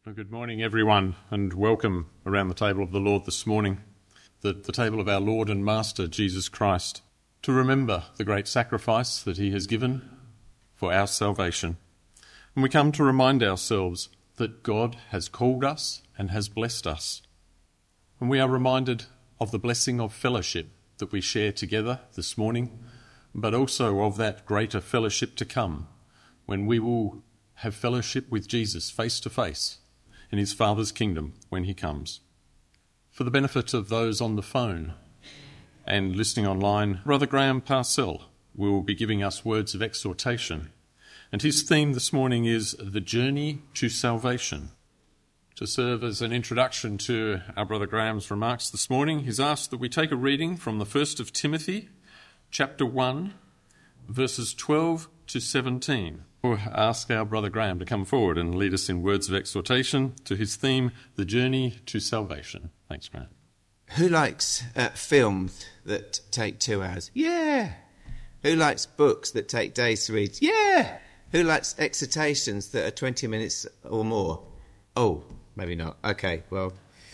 Well, good morning, everyone, and welcome around the table of the Lord this morning, the table of our Lord and Master, Jesus Christ, to remember the great sacrifice that he has given for our salvation. And we come to remind ourselves that God has called us and has blessed us. And we are reminded of the blessing of fellowship that we share together this morning, but also of that greater fellowship to come, when we will have fellowship with Jesus face to face in his Father's kingdom when he comes. For the benefit of those on the phone and listening online, Brother Graham Parcell will be giving us words of exhortation. And his theme this morning is the journey to salvation. To serve as an introduction to our Brother Graham's remarks this morning, he's asked that we take a reading from the 1st of Timothy, chapter 1, verses 12 to 17. We'll ask our Brother Graham to come forward and lead us in words of exhortation to his theme, the journey to salvation. Thanks, Graham. Who likes films that take 2 hours? Yeah. Who likes books that take days to read? Yeah. Who likes exhortations that are 20 minutes or more? Oh, maybe not. Okay, well...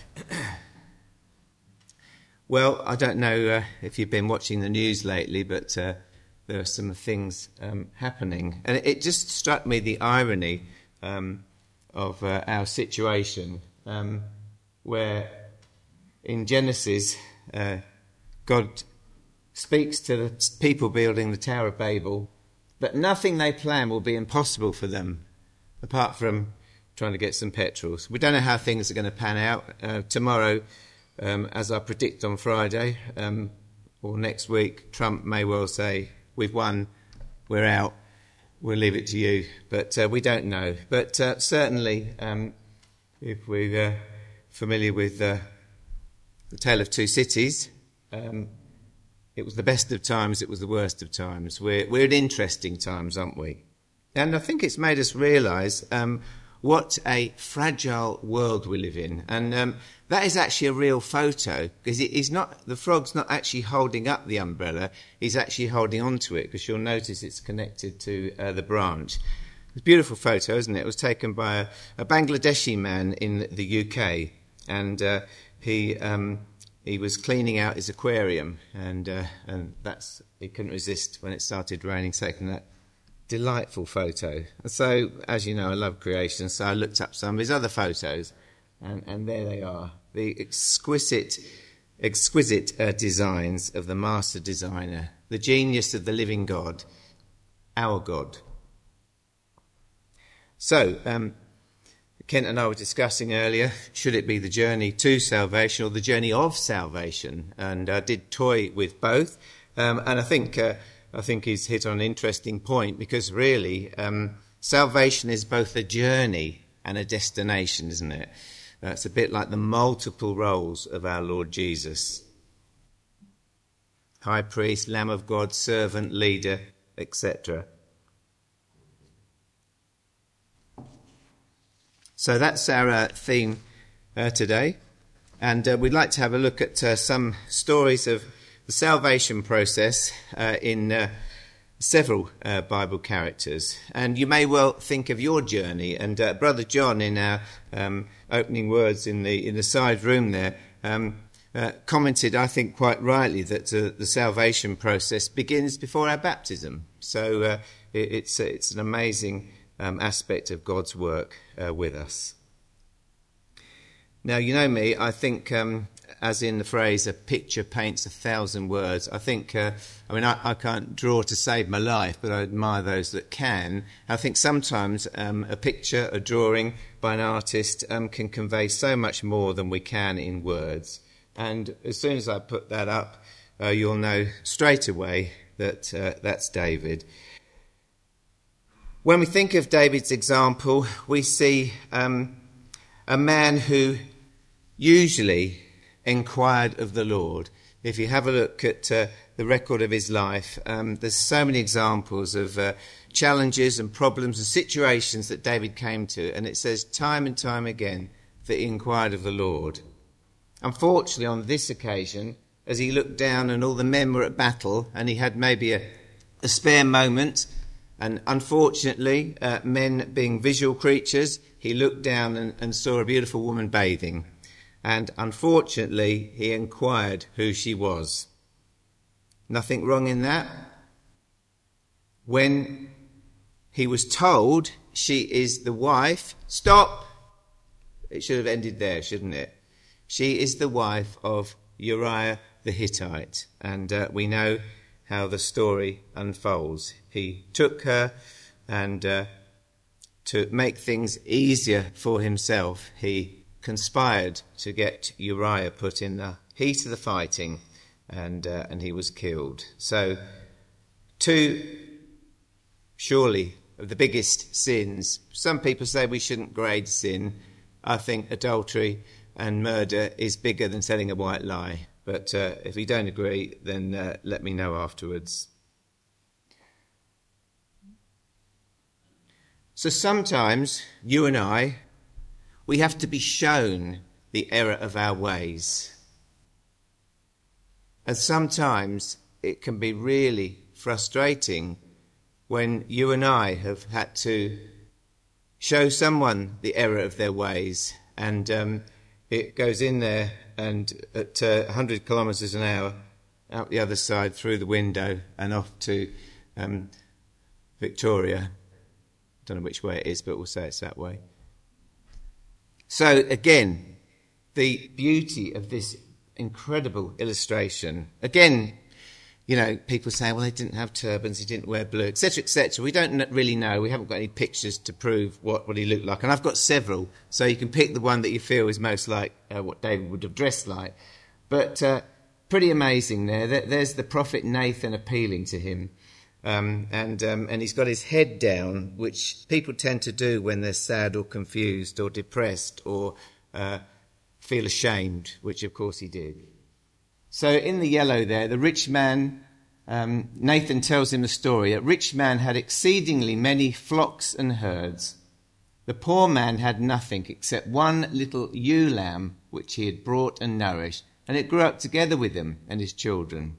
Well, I don't know if you've been watching the news lately, but there are some things happening. And it just struck me the irony of our situation, where in Genesis, God speaks to the people building the Tower of Babel that nothing they plan will be impossible for them, apart from trying to get some petrol. We don't know how things are going to pan out. Tomorrow, as I predict on Friday, or next week, Trump may well say, "We've won, we're out, we'll leave it to you." But we don't know. But certainly, if we're familiar with the Tale of Two Cities, it was the best of times, it was the worst of times. We're in interesting times, aren't we? And I think it's made us realise what a fragile world we live in. And that is actually a real photo, because the frog's not actually holding up the umbrella, he's actually holding on to it, because you'll notice it's connected to the branch. It's a beautiful photo, isn't it? It was taken by a Bangladeshi man in the UK, and he was cleaning out his aquarium, and he couldn't resist when it started raining, taking that delightful photo. And so, as you know, I love creation, so I looked up some of his other photos, and there they are, the exquisite designs of the master designer, the genius of the living God, our God. So, Kent and I were discussing earlier, should it be the journey to salvation or the journey of salvation? And I did toy with both, and I think he's hit on an interesting point, because really salvation is both a journey and a destination, isn't it? It's a bit like the multiple roles of our Lord Jesus. High priest, Lamb of God, servant, leader, etc. So that's our theme today. And we'd like to have a look at some stories of the salvation process in several Bible characters. And you may well think of your journey. And Brother John, in our opening words in the side room there, commented, I think quite rightly, that the salvation process begins before our baptism. So it's an amazing aspect of God's work with us. Now, you know me, I think, as in the phrase, a picture paints 1,000 words. I think, I can't draw to save my life, but I admire those that can. I think sometimes a picture, a drawing by an artist can convey so much more than we can in words. And as soon as I put that up, you'll know straight away that that's David. When we think of David's example, we see a man who usually inquired of the Lord. If you have a look at the record of his life, there's so many examples of challenges and problems and situations that David came to, and it says time and time again that he inquired of the Lord. Unfortunately, on this occasion, as he looked down and all the men were at battle and he had maybe a spare moment, And unfortunately, men being visual creatures, he looked down and saw a beautiful woman bathing. And unfortunately, he inquired who she was. Nothing wrong in that. When he was told she is the wife, stop! It should have ended there, shouldn't it? She is the wife of Uriah the Hittite. And we know how the story unfolds. He took her and to make things easier for himself, he conspired to get Uriah put in the heat of the fighting, and he was killed. So, two, surely, of the biggest sins. Some people say we shouldn't grade sin. I think adultery and murder is bigger than telling a white lie. But if you don't agree, then let me know afterwards. So sometimes, you and I, we have to be shown the error of our ways. And sometimes it can be really frustrating when you and I have had to show someone the error of their ways, and it goes in there and at 100 kilometres an hour out the other side through the window and off to Victoria. Don't know which way it is, but we'll say it's that way. So again, the beauty of this incredible illustration. Again, you know, people say, well, they didn't have turbans, he didn't wear blue, etc., etc. We don't really know. We haven't got any pictures to prove what he looked like. And I've got several, so you can pick the one that you feel is most like what David would have dressed like. But pretty amazing there. There's the prophet Nathan appealing to him. And he's got his head down, which people tend to do when they're sad or confused or depressed or feel ashamed, which of course he did. So in the yellow there, the rich man, Nathan tells him the story. A rich man had exceedingly many flocks and herds. The poor man had nothing except one little ewe lamb, which he had brought and nourished, and it grew up together with him and his children.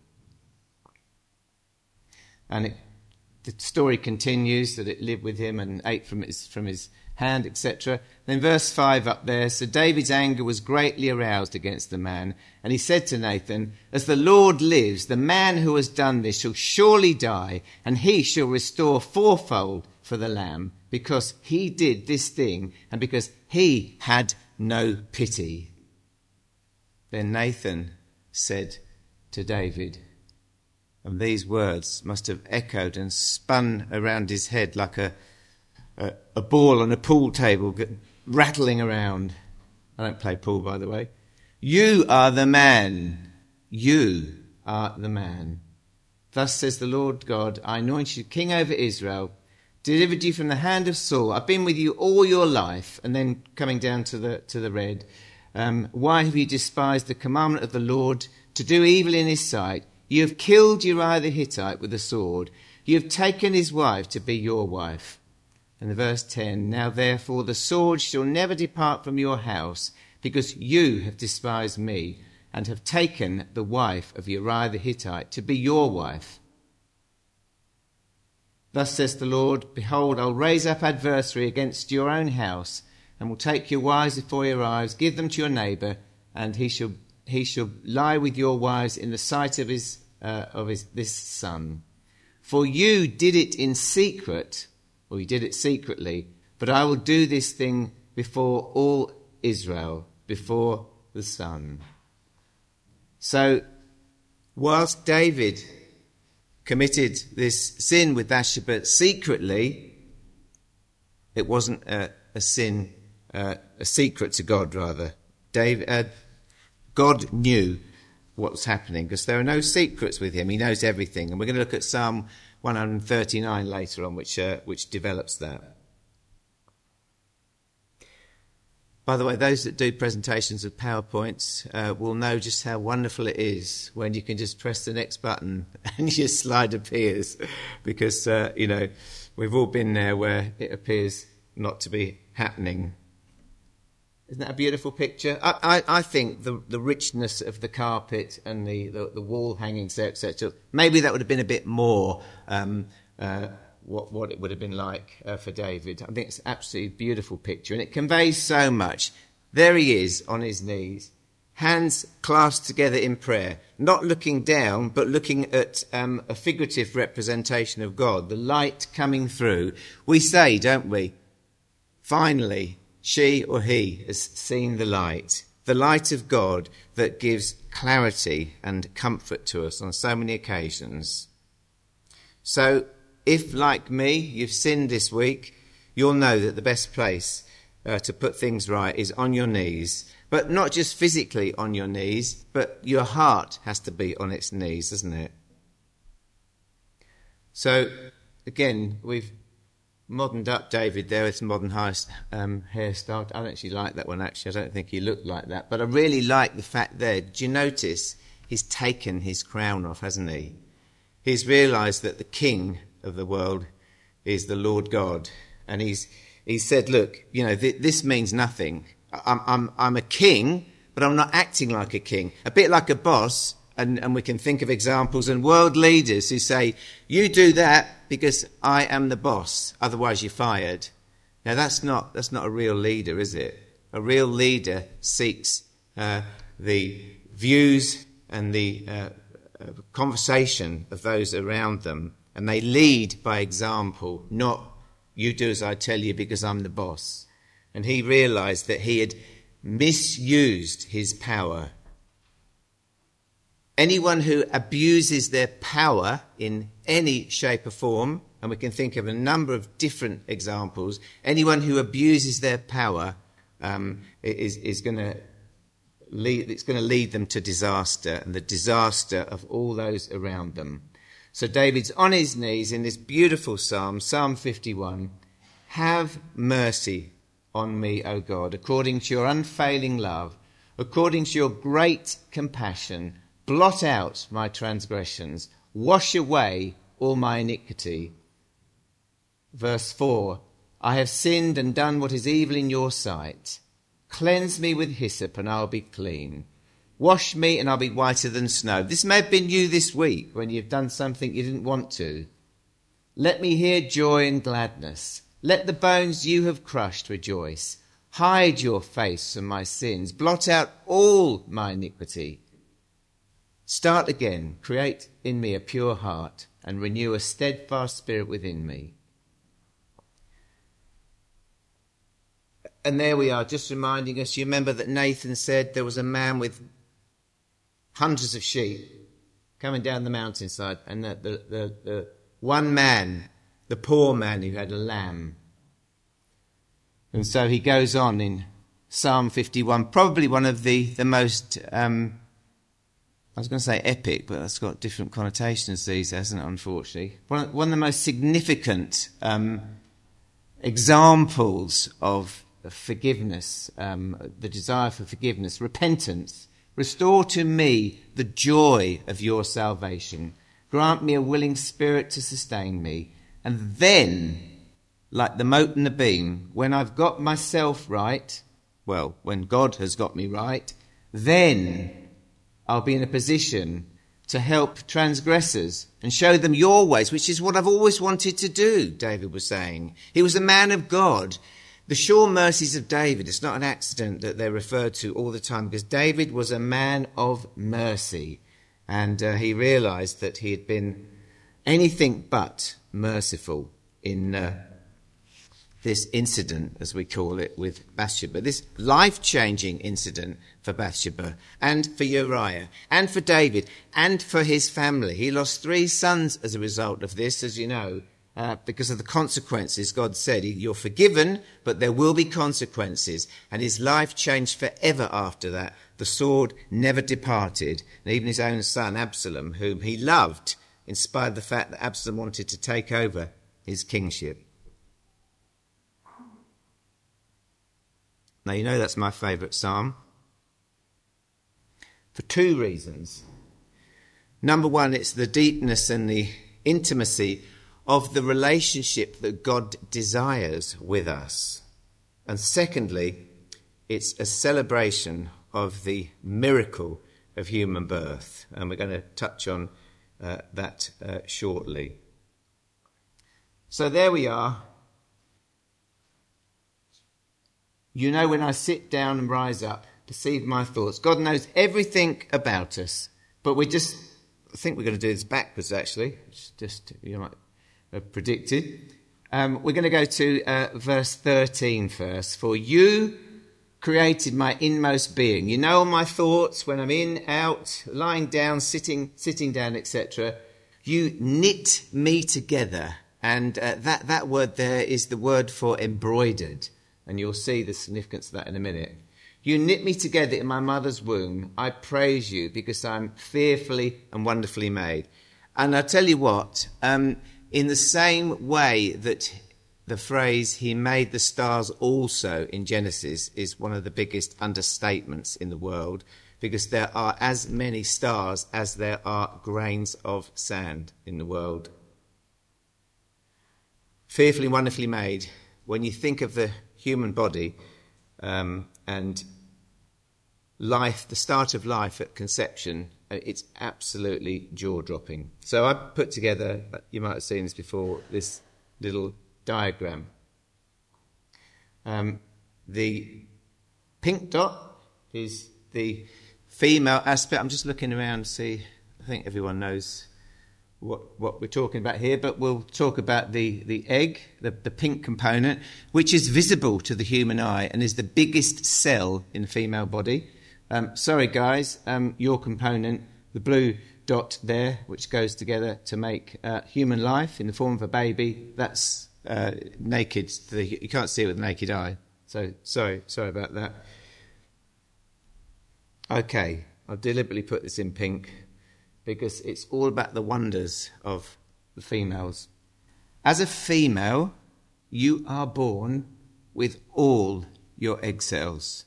And the story continues that it lived with him and ate from his hand, etc. Then verse 5 up there, so David's anger was greatly aroused against the man, and he said to Nathan, as the Lord lives, the man who has done this shall surely die, and he shall restore fourfold for the lamb, because he did this thing, and because he had no pity. Then Nathan said to David, and these words must have echoed and spun around his head like a ball on a pool table rattling around. I don't play pool, by the way. You are the man. You are the man. Thus says the Lord God, I anointed you king over Israel, delivered you from the hand of Saul. I've been with you all your life. And then coming down to the red. Why have you despised the commandment of the Lord to do evil in his sight? You have killed Uriah the Hittite with a sword. You have taken his wife to be your wife. And the verse 10, now therefore the sword shall never depart from your house, because you have despised me, and have taken the wife of Uriah the Hittite to be your wife. Thus says the Lord, behold, I'll raise up adversary against your own house, and will take your wives before your eyes, give them to your neighbour, and he shall lie with your wives in the sight of this son. For you did it in secret, or you did it secretly, but I will do this thing before all Israel, before the sun. So, whilst David committed this sin with Bathsheba secretly, it wasn't a sin, a secret to God, rather. God knew what was happening, because there are no secrets with him. He knows everything. And we're going to look at Psalm 139 later on, which develops that. By the way, those that do presentations of PowerPoints will know just how wonderful it is when you can just press the next button and your slide appears, because, we've all been there where it appears not to be happening. Isn't that a beautiful picture? I think the richness of the carpet and the wall hangings there, etc., maybe that would have been a bit more what it would have been like for David. I think it's an absolutely beautiful picture, and it conveys so much. There he is on his knees, hands clasped together in prayer, not looking down, but looking at a figurative representation of God, the light coming through. We say, don't we, finally, she or he has seen the light of God that gives clarity and comfort to us on so many occasions. So if, like me, you've sinned this week, you'll know that the best place to put things right is on your knees. But not just physically on your knees, but your heart has to be on its knees, doesn't it? So, again, we've moderned up David there with modern hairstyle. I don't actually like that one, actually. I don't think he looked like that. But I really like the fact there. Do you notice he's taken his crown off, hasn't he? He's realised that the king of the world is the Lord God. And he's said, look, this means nothing. I'm a king, but I'm not acting like a king. A bit like a boss, and we can think of examples and world leaders who say, you do that because I am the boss, otherwise you're fired. Now that's not a real leader, is it? A real leader seeks the views and the conversation of those around them, and they lead by example, not you do as I tell you because I'm the boss. And he realised that he had misused his power. Anyone who abuses their power in any shape or form, and we can think of a number of different examples, anyone who abuses their power is going to lead them to disaster, and the disaster of all those around them. So David's on his knees in this beautiful psalm, Psalm 51. Have mercy on me, O God, according to your unfailing love, according to your great compassion. Blot out my transgressions, wash away all my iniquity. Verse 4, I have sinned and done what is evil in your sight. Cleanse me with hyssop and I'll be clean. Wash me and I'll be whiter than snow. This may have been you this week when you've done something you didn't want to. Let me hear joy and gladness. Let the bones you have crushed rejoice. Hide your face from my sins. Blot out all my iniquity. Start again. Create in me a pure heart and renew a steadfast spirit within me. And there we are, just reminding us, you remember that Nathan said there was a man with hundreds of sheep coming down the mountainside, and the one man, the poor man who had a lamb. And so he goes on in Psalm 51, probably one of the most, I was going to say epic, but that's got different connotations these days, hasn't it, unfortunately. One of the most significant examples of forgiveness, the desire for forgiveness, repentance. Restore to me the joy of your salvation. Grant me a willing spirit to sustain me. And then, like the mote and the beam, when I've got myself right, well, when God has got me right, then I'll be in a position to help transgressors and show them your ways, which is what I've always wanted to do, David was saying. He was a man of God. The sure mercies of David, it's not an accident that they're referred to all the time, because David was a man of mercy. And he realised that he had been anything but merciful in this incident, as we call it, with Bathsheba. This life-changing incident for Bathsheba and for Uriah and for David and for his family. He lost 3 sons as a result of this, as you know. Because of the consequences. God said, you're forgiven, but there will be consequences. And his life changed forever after that. The sword never departed. And even his own son, Absalom, whom he loved, in spite of the fact that Absalom wanted to take over his kingship. Now, you know that's my favourite psalm. For 2 reasons. Number one, it's the deepness and the intimacy of the relationship that God desires with us. And secondly, it's a celebration of the miracle of human birth. And we're going to touch on that shortly. So there we are. You know when I sit down and rise up, perceive my thoughts. God knows everything about us. But I think we're going to do this backwards, actually. Just you might have predicted. We're going to go to verse 13 first. For you created my inmost being. You know all my thoughts when I'm in, out, lying down, sitting down, etc. You knit me together. And that word there is the word for embroidered. And you'll see the significance of that in a minute. You knit me together in my mother's womb. I praise you because I'm fearfully and wonderfully made. And I tell you what, in the same way that the phrase, he made the stars also in Genesis, is one of the biggest understatements in the world, because there are as many stars as there are grains of sand in the world. Fearfully and wonderfully made. When you think of the human body and life, the start of life at conception, it's absolutely jaw-dropping. So I put together, you might have seen this before, this little diagram. The pink dot is the female aspect. I'm just looking around to see, I think everyone knows what we're talking about here, but we'll talk about the egg, the pink component, which is visible to the human eye and is the biggest cell in the female body. Sorry guys, your component, the blue dot there, which goes together to make human life in the form of a baby, that's naked. You can't see it with the naked eye. So sorry about that. Okay, I've deliberately put this in pink because it's all about the wonders of the females. As a female, you are born with all your egg cells.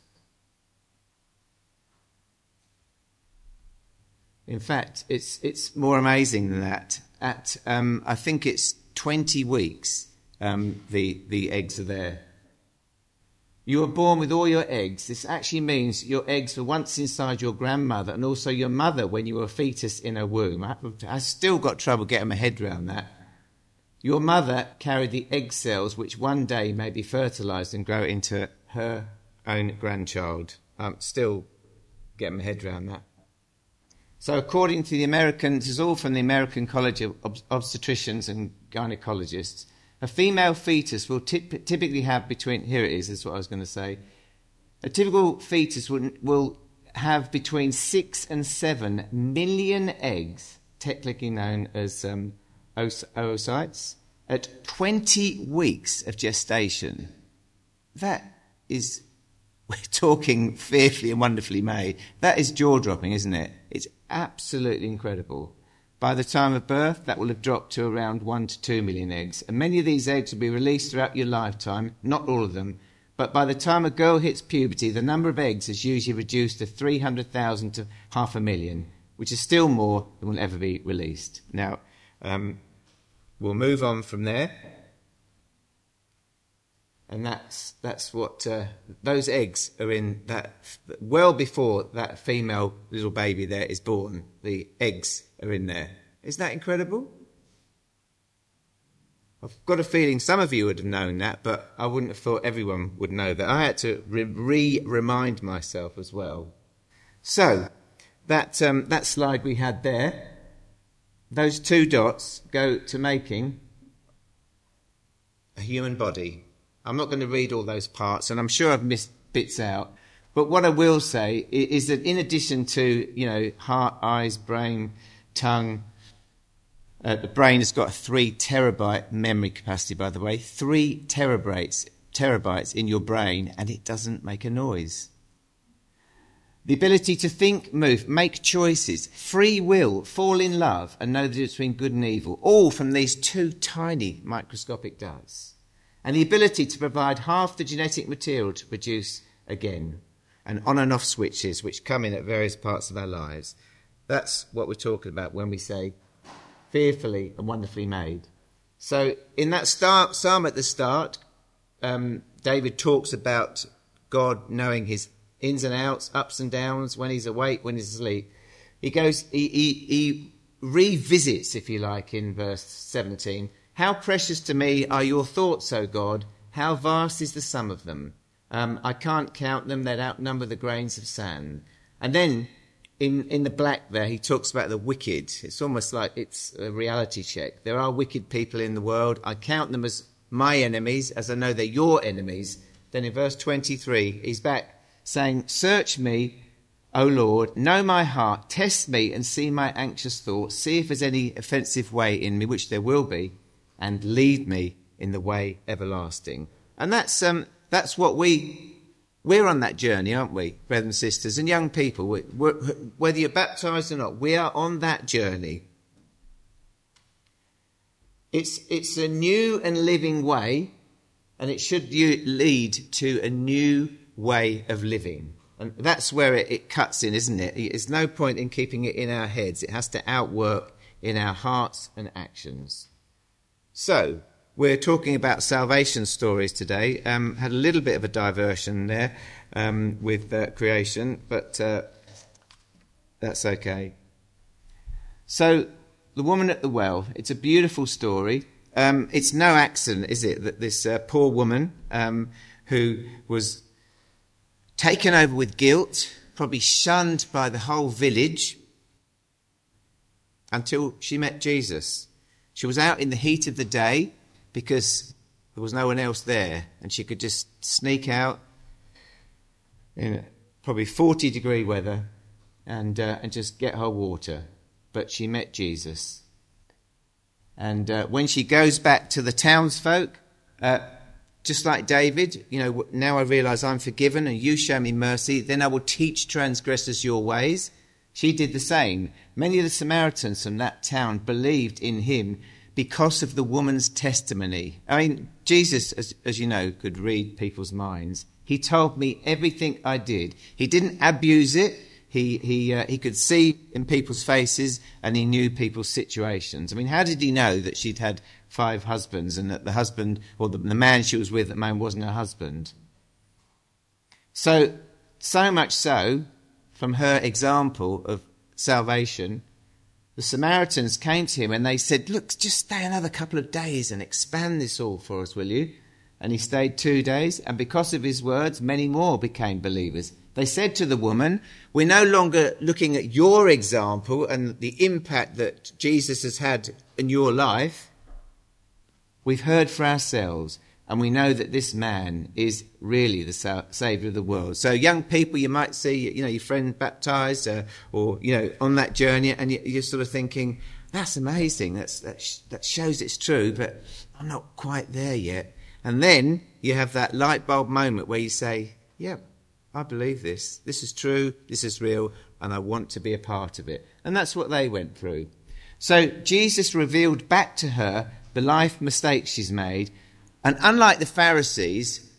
In fact, it's more amazing than that. At I think it's 20 weeks, the eggs are there. You were born with all your eggs. This actually means your eggs were once inside your grandmother and also your mother when you were a fetus in her womb. I still got trouble getting my head around that. Your mother carried the egg cells which one day may be fertilised and grow into her own grandchild. Still getting my head around that. So according to the Americans, this is all from the American College of Obstetricians and Gynecologists, a female fetus will typically have between... Here it is, that's what I was going to say. A typical fetus will have between 6 and 7 million eggs, technically known as oocytes, at 20 weeks of gestation. That is... We're talking fearfully and wonderfully made. That is jaw-dropping, isn't it? It's absolutely incredible. By the time of birth, that will have dropped to around 1 to 2 million eggs. And many of these eggs will be released throughout your lifetime, not all of them. But by the time a girl hits puberty, the number of eggs is usually reduced to 300,000 to 500,000, which is still more than will ever be released. Now, we'll move on from there. And that's what those eggs are in that well before that female little baby there is born. The eggs are in there. Isn't that incredible? I've got a feeling some of you would have known that, but I wouldn't have thought everyone would know that. I had to remind myself as well. So that slide we had there, those 2 dots go to making a human body. I'm not going to read all those parts, and I'm sure I've missed bits out. But what I will say is that in addition to, heart, eyes, brain, tongue, the brain has got a 3 terabyte memory capacity, by the way, 3 terabytes in your brain, and it doesn't make a noise. The ability to think, move, make choices, free will, fall in love, and know the difference between good and evil, all from these 2 tiny microscopic dots. And the ability to provide half the genetic material to produce again, and on and off switches which come in at various parts of our lives. That's what we're talking about when we say fearfully and wonderfully made. So in that psalm at the start, David talks about God knowing his ins and outs, ups and downs, when he's awake, when he's asleep. He revisits, if you like, in verse 17, How precious to me are your thoughts, O God. How vast is the sum of them. I can't count them. They'd outnumber the grains of sand. And then in the black there, he talks about the wicked. It's almost like it's a reality check. There are wicked people in the world. I count them as my enemies, as I know they're your enemies. Then in verse 23, he's back saying, search me, O Lord, know my heart, test me and see my anxious thoughts, see if there's any offensive way in me, which there will be, and lead me in the way everlasting. And that's what we're on that journey, aren't we, brothers and sisters, and young people, whether you're baptised or not, we are on that journey. It's a new and living way, and it should lead to a new way of living. And that's where it cuts in, isn't it? There's no point in keeping it in our heads. It has to outwork in our hearts and actions. So, we're talking about salvation stories today. Had a little bit of a diversion there with creation, but that's okay. So, the woman at the well, it's a beautiful story. It's no accident, is it, that this poor woman who was taken over with guilt, probably shunned by the whole village, until she met Jesus. She was out in the heat of the day because there was no one else there, and she could just sneak out in probably 40-degree weather and just get her water. But she met Jesus. And when she goes back to the townsfolk, just like David, now I realise I'm forgiven and you show me mercy, then I will teach transgressors your ways. She did the same. Many of the Samaritans from that town believed in him because of the woman's testimony. I mean, Jesus, as you know, could read people's minds. He told me everything I did. He didn't abuse it. He could see in people's faces, and he knew people's situations. I mean, how did he know that she'd had 5 husbands and that the husband, or the man she was with at the moment, wasn't her husband? So much so, from her example of salvation, the Samaritans came to him and they said, look, just stay another couple of days and expand this all for us, will you? And he stayed 2 days, and because of his words, many more became believers. They said to the woman, we're no longer looking at your example and the impact that Jesus has had in your life. We've heard for ourselves, and we know that this man is really the Saviour of the world. So young people, you might see, your friend baptised or on that journey, and you're sort of thinking, that's amazing, that shows it's true, but I'm not quite there yet. And then you have that light bulb moment where you say, yeah, I believe this. This is true, this is real, and I want to be a part of it. And that's what they went through. So Jesus revealed back to her the life mistakes she's made, and unlike the Pharisees,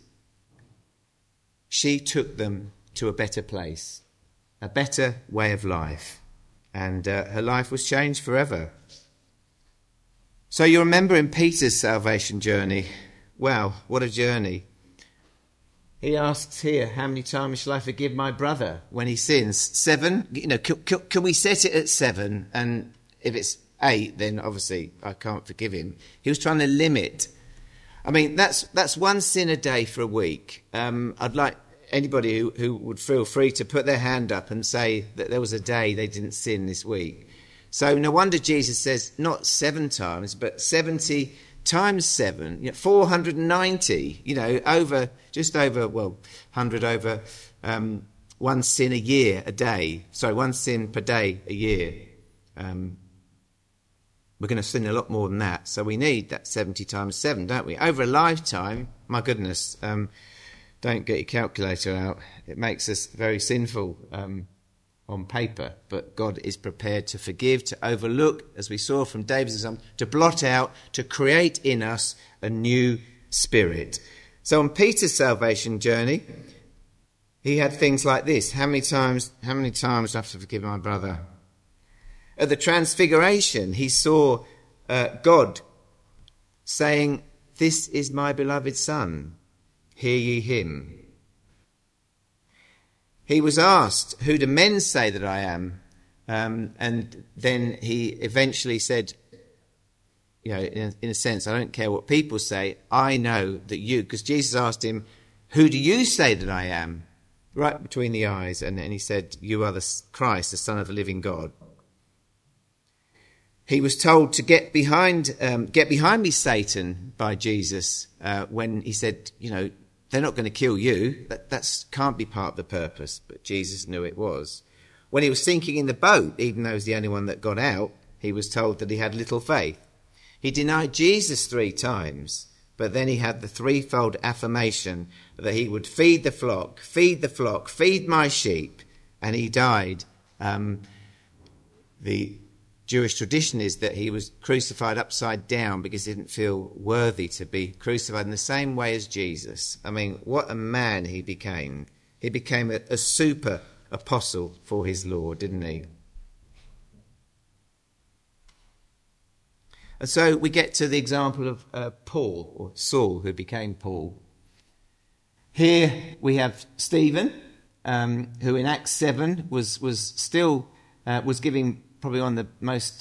she took them to a better place, a better way of life, and her life was changed forever. So you remember in Peter's salvation journey, wow, what a journey. He asks here, how many times shall I forgive my brother when he sins? 7? Can we set it at 7? And if it's 8, then obviously I can't forgive him. He was trying to limit. I mean, that's 1 sin a day for a week. I'd like anybody who would feel free to put their hand up and say that there was a day they didn't sin this week. So no wonder Jesus says not 7 times, but 70 times 7, 490, just over 100 over 1 sin a year a day. Sorry, 1 sin per day a year. We're going to sin a lot more than that. So we need that 70 times 7, don't we? Over a lifetime, my goodness, don't get your calculator out. It makes us very sinful on paper. But God is prepared to forgive, to overlook, as we saw from David's example, to blot out, to create in us a new spirit. So on Peter's salvation journey, he had things like this. How many times do I have to forgive my brother? At the Transfiguration, he saw God saying, this is my beloved Son, hear ye him. He was asked, who do men say that I am? And then he eventually said, in a sense, I don't care what people say. I know that you, because Jesus asked him, who do you say that I am? Right between the eyes. And he said, you are the Christ, the Son of the living God. He was told to get behind me, Satan, by Jesus, when he said, they're not going to kill you. That can't be part of the purpose. But Jesus knew it was. When he was sinking in the boat, even though he was the only one that got out, he was told that he had little faith. He denied Jesus 3 times, but then he had the threefold affirmation that he would feed the flock, feed my sheep, and he died. The Jewish tradition is that he was crucified upside down because he didn't feel worthy to be crucified in the same way as Jesus. I mean, what a man he became. He became a super apostle for his Lord, didn't he? And so we get to the example of Paul, or Saul, who became Paul. Here we have Stephen, who in Acts 7 was giving probably one of the most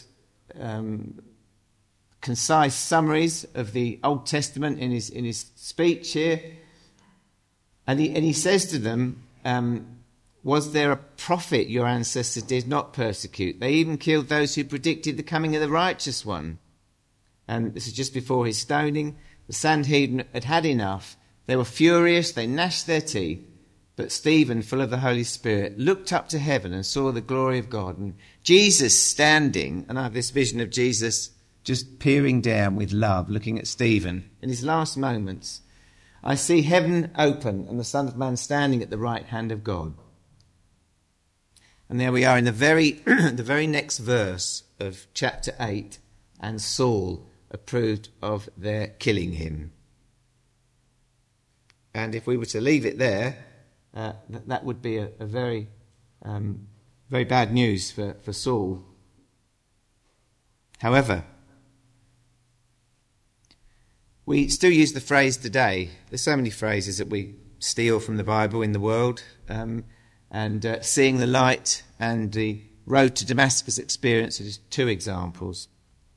concise summaries of the Old Testament in his speech here, and he says to them, was there a prophet your ancestors did not persecute? They even killed those who predicted the coming of the righteous one. And this is just before his stoning. The Sanhedrin had had enough. They were furious. They gnashed their teeth. But Stephen, full of the Holy Spirit, looked up to heaven and saw the glory of God. And Jesus standing, and I have this vision of Jesus just peering down with love, looking at Stephen in his last moments. I see heaven open and the Son of Man standing at the right hand of God. And there we are in the very next verse of chapter 8, and Saul approved of their killing him. And if we were to leave it there, that would be a very, very bad news for Saul. However, we still use the phrase today. There's so many phrases that we steal from the Bible in the world, and seeing the light and the road to Damascus experience are just 2 examples.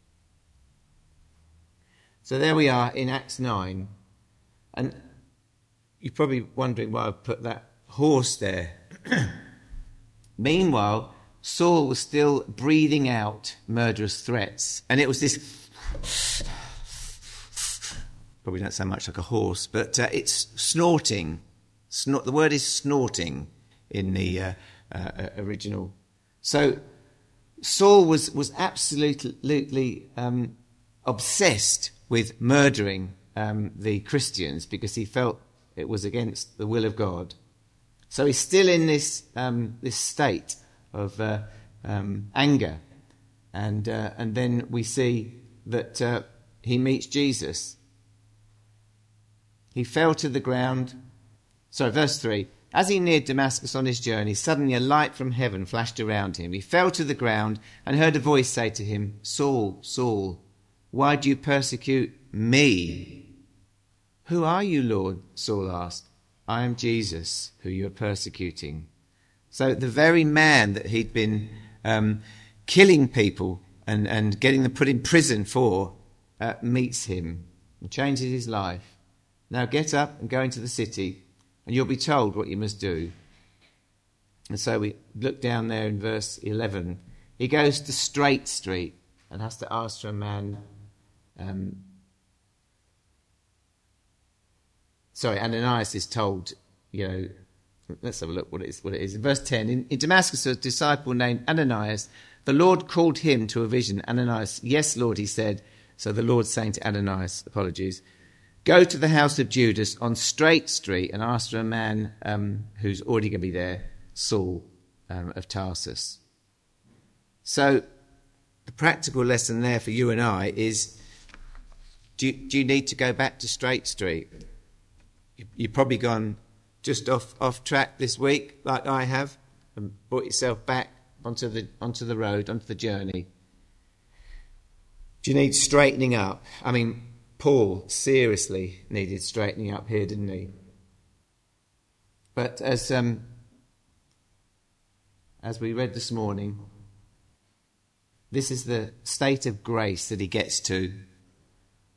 So there we are in Acts 9, and you're probably wondering why I've put that horse there. Meanwhile, Saul was still breathing out murderous threats, and it was this, probably don't sound much like a horse, but it's snorting. The word is snorting in the original. So Saul was absolutely obsessed with murdering the Christians because he felt it was against the will of God. So he's still in this state of anger, and then we see that he meets Jesus. He fell to the ground. Sorry, verse 3. As he neared Damascus on his journey, suddenly a light from heaven flashed around him. He fell to the ground and heard a voice say to him, Saul, Saul, why do you persecute me? Who are you, Lord? Saul asked. I am Jesus, who you are persecuting. So the very man that he'd been killing people and getting them put in prison for meets him and changes his life. Now get up and go into the city, and you'll be told what you must do. And so we look down there in verse 11. He goes to Straight Street and has to ask for a man. Ananias is told, let's have a look what it is. In verse 10, in Damascus, a disciple named Ananias, the Lord called him to a vision. Ananias, yes, Lord, he said. So the Lord's saying to Ananias, go to the house of Judas on Straight Street and ask for a man who's already going to be there, Saul of Tarsus. So the practical lesson there for you and I is, do you need to go back to Straight Street? You've probably gone just off track this week, like I have, and brought yourself back onto the road, onto the journey. Do you need straightening up? I mean, Paul seriously needed straightening up here, didn't he? But as we read this morning, this is the state of grace that he gets to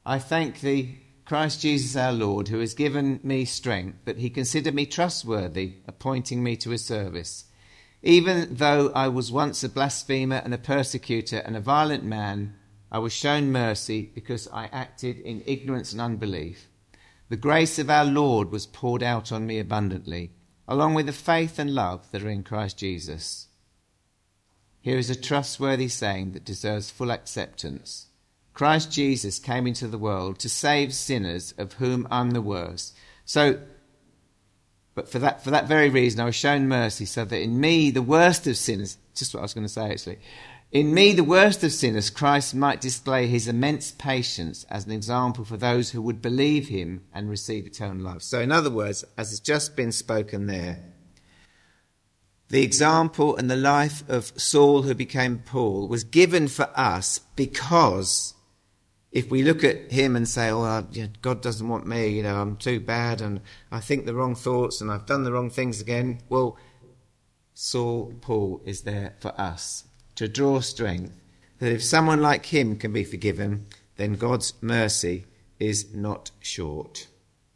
I thank thee, Christ Jesus our Lord, who has given me strength, that he considered me trustworthy, appointing me to his service. Even though I was once a blasphemer and a persecutor and a violent man, I was shown mercy because I acted in ignorance and unbelief. The grace of our Lord was poured out on me abundantly, along with the faith and love that are in Christ Jesus. Here is a trustworthy saying that deserves full acceptance. Christ Jesus came into the world to save sinners, of whom I'm the worst. But for that very reason I was shown mercy, so that in me, the worst of sinners, just what I was going to say actually, in me, the worst of sinners, Christ might display his immense patience as an example for those who would believe him and receive eternal life. So in other words, as has just been spoken there, the example and the life of Saul, who became Paul, was given for us because if we look at him and say, God doesn't want me, I'm too bad and I think the wrong thoughts and I've done the wrong things again. Well, Paul is there for us to draw strength, that if someone like him can be forgiven, then God's mercy is not short.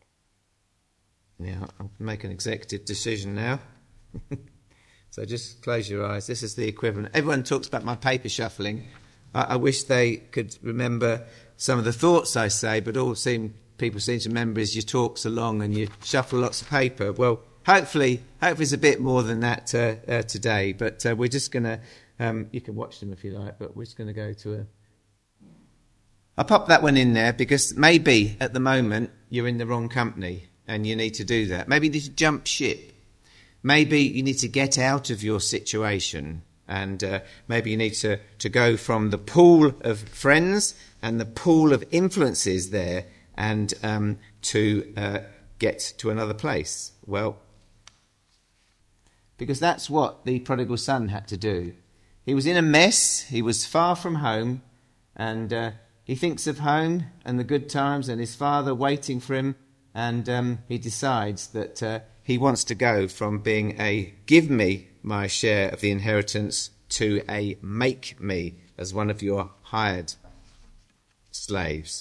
Now, I'll make an executive decision now. So just close your eyes. This is the equivalent. Everyone talks about my paper shuffling. I wish they could remember some of the thoughts I say, but people seem to remember as you talk so long and you shuffle lots of paper. Well, hopefully it's a bit more than that today. But we're just going to, you can watch them if you like, but we're just going to go to I'll pop that one in there because maybe at the moment you're in the wrong company and you need to do that. Maybe you need to jump ship. Maybe you need to get out of your situation. And maybe you need to go from the pool of friends and the pool of influences there and to get to another place. Well, because that's what the prodigal son had to do. He was in a mess. He was far from home. And he thinks of home and the good times and his father waiting for him. And he decides that he wants to go from being a give me my share of the inheritance to a make me as one of your hired slaves.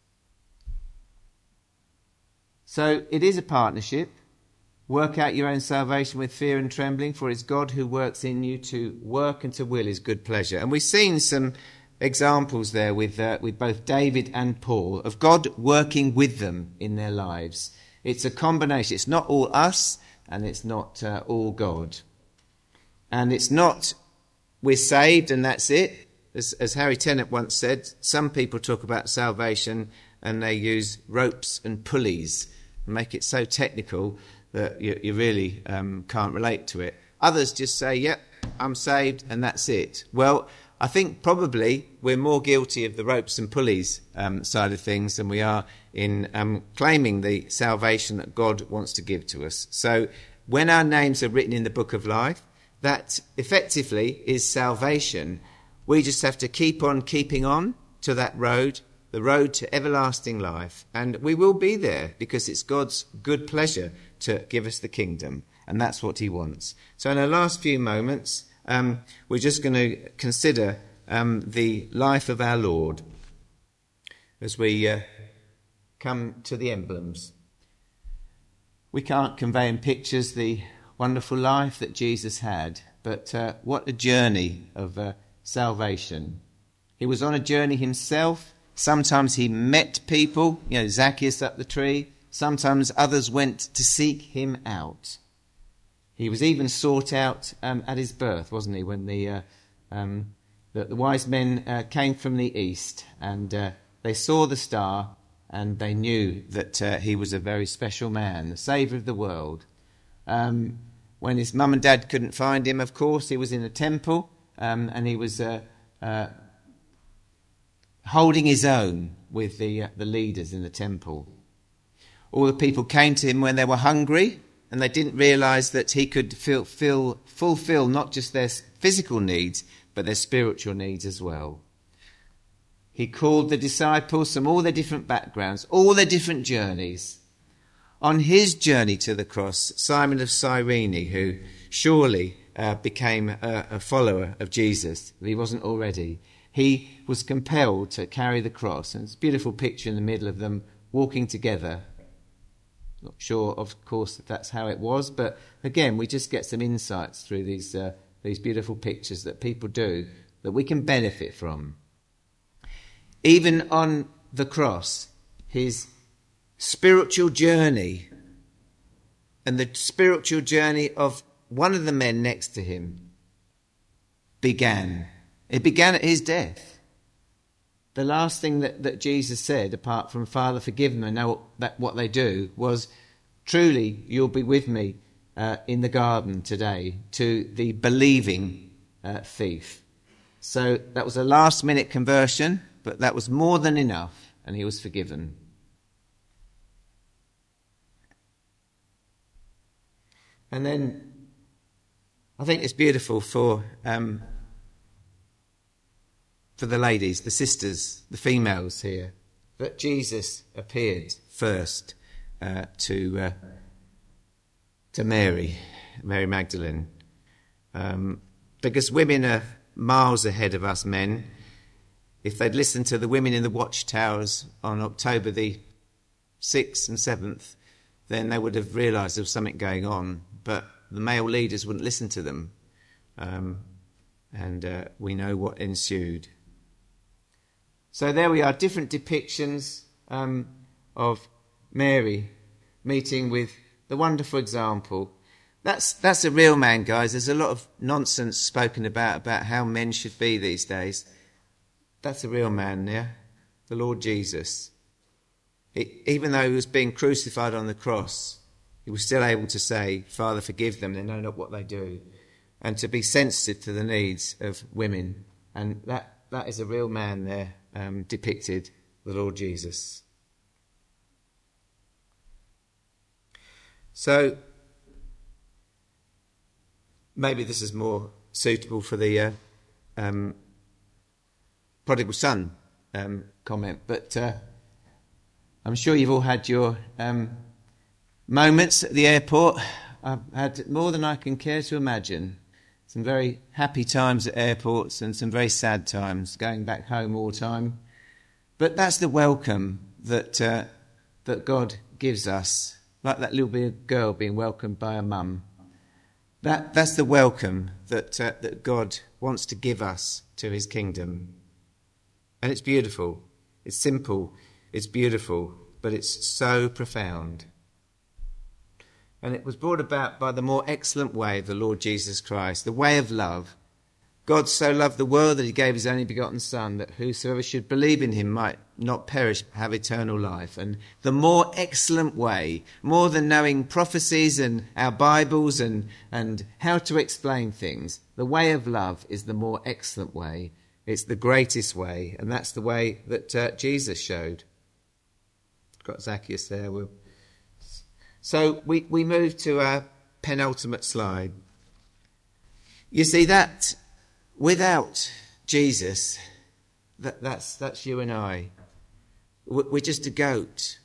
So it is a partnership. Work out your own salvation with fear and trembling, for it's God who works in you to work and to will his good pleasure. And we've seen some examples there with both David and Paul of God working with them in their lives. It's a combination. It's not all us and it's not all God. And it's not we're saved and that's it. As Harry Tennant once said, some people talk about salvation and they use ropes and pulleys and make it so technical that you really can't relate to it. Others just say, yep, I'm saved and that's it. Well, I think probably we're more guilty of the ropes and pulleys side of things than we are in claiming the salvation that God wants to give to us. So when our names are written in the book of life, that effectively is salvation. We just have to keep on keeping on to that road, the road to everlasting life. And we will be there because it's God's good pleasure to give us the kingdom. And that's what he wants. So in our last few moments, we're just going to consider the life of our Lord as we come to the emblems. We can't convey in pictures the wonderful life that Jesus had, but what a journey of salvation. He was on a journey himself. Sometimes he met people, Zacchaeus up the tree. Sometimes others went to seek him out. He was even sought out at his birth, wasn't he, when the wise men came from the east and they saw the star and they knew that he was a very special man, the saviour of the world. When his mum and dad couldn't find him, of course, he was in a temple and he was holding his own with the leaders in the temple. All the people came to him when they were hungry, and they didn't realise that he could fulfill not just their physical needs, but their spiritual needs as well. He called the disciples from all their different backgrounds, all their different journeys. On his journey to the cross, Simon of Cyrene, who surely became a follower of Jesus, if he wasn't already, he was compelled to carry the cross. And it's a beautiful picture in the middle of them walking together. Not sure, of course, if that's how it was, but again, we just get some insights through these beautiful pictures that people do that we can benefit from. Even on the cross, his spiritual journey and the spiritual journey of one of the men next to him began. It began at his death. The last thing that Jesus said, apart from Father, forgive them and know what they do, was, truly you'll be with me in the garden today, to the believing thief. So that was a last minute conversion, but that was more than enough, and he was forgiven. And then I think it's beautiful for the ladies, the sisters, the females here, that Jesus appeared first to Mary Magdalene, because women are miles ahead of us men. If they'd listened to the women in the watchtowers on October the 6th and 7th, then they would have realised there was something going on. But the male leaders wouldn't listen to them. And we know what ensued. So there we are, different depictions of Mary meeting with the wonderful example. That's a real man, guys. There's a lot of nonsense spoken about how men should be these days. That's a real man, yeah? The Lord Jesus. Even though he was being crucified on the cross, he was still able to say, Father, forgive them, they know not what they do. And to be sensitive to the needs of women. And that is a real man there, depicted, the Lord Jesus. So, maybe this is more suitable for the prodigal son comment, but I'm sure you've all had your moments at the airport. I've had more than I can care to imagine. Some very happy times at airports and some very sad times, going back home all the time. But that's the welcome that God gives us, like that little girl being welcomed by her mum. That's the welcome that God wants to give us to his kingdom. And it's beautiful, it's simple, it's beautiful, but it's so profound. And it was brought about by the more excellent way of the Lord Jesus Christ, the way of love. God so loved the world that he gave his only begotten Son, that whosoever should believe in him might not perish, but have eternal life. And the more excellent way, more than knowing prophecies and our Bibles and how to explain things, the way of love is the more excellent way. It's the greatest way, and that's the way that Jesus showed. Got Zacchaeus there. So we move to our penultimate slide. You see that without Jesus, that's you and I. We're just a goat.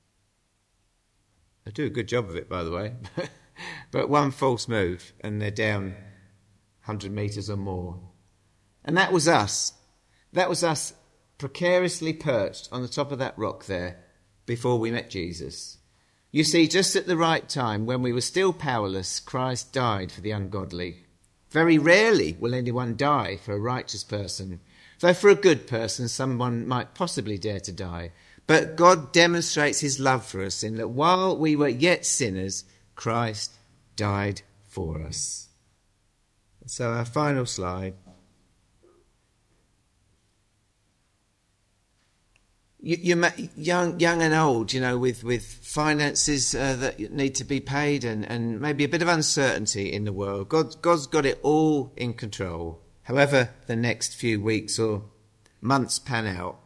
I do a good job of it, by the way. But one false move and they're down 100 metres or more. And that was us. That was us precariously perched on the top of that rock there before we met Jesus. You see, just at the right time, when we were still powerless, Christ died for the ungodly. Very rarely will anyone die for a righteous person, though for a good person someone might possibly dare to die. But God demonstrates his love for us in that while we were yet sinners, Christ died for us. So our final slide. You're young and old, with finances that need to be paid and maybe a bit of uncertainty in the world. God's got it all in control. However the next few weeks or months pan out.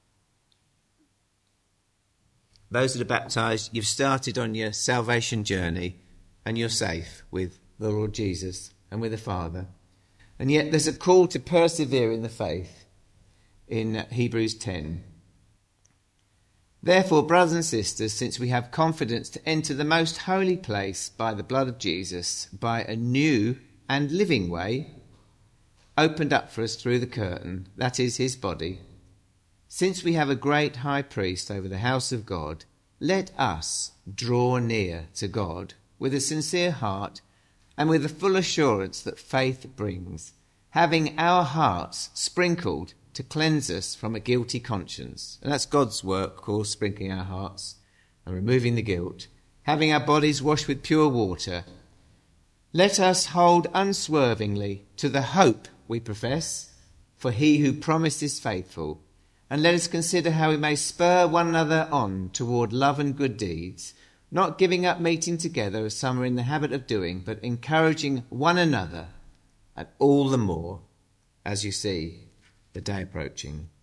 Those that are baptised, you've started on your salvation journey and you're safe with the Lord Jesus and with the Father. And yet there's a call to persevere in the faith in Hebrews 10. Therefore, brothers and sisters, since we have confidence to enter the most holy place by the blood of Jesus, by a new and living way, opened up for us through the curtain, that is his body, since we have a great high priest over the house of God, let us draw near to God with a sincere heart and with the full assurance that faith brings, having our hearts sprinkled to cleanse us from a guilty conscience. And that's God's work, of course, sprinkling our hearts and removing the guilt, having our bodies washed with pure water. Let us hold unswervingly to the hope we profess, for he who promised is faithful. And let us consider how we may spur one another on toward love and good deeds, not giving up meeting together as some are in the habit of doing, but encouraging one another, and all the more as you see the day approaching.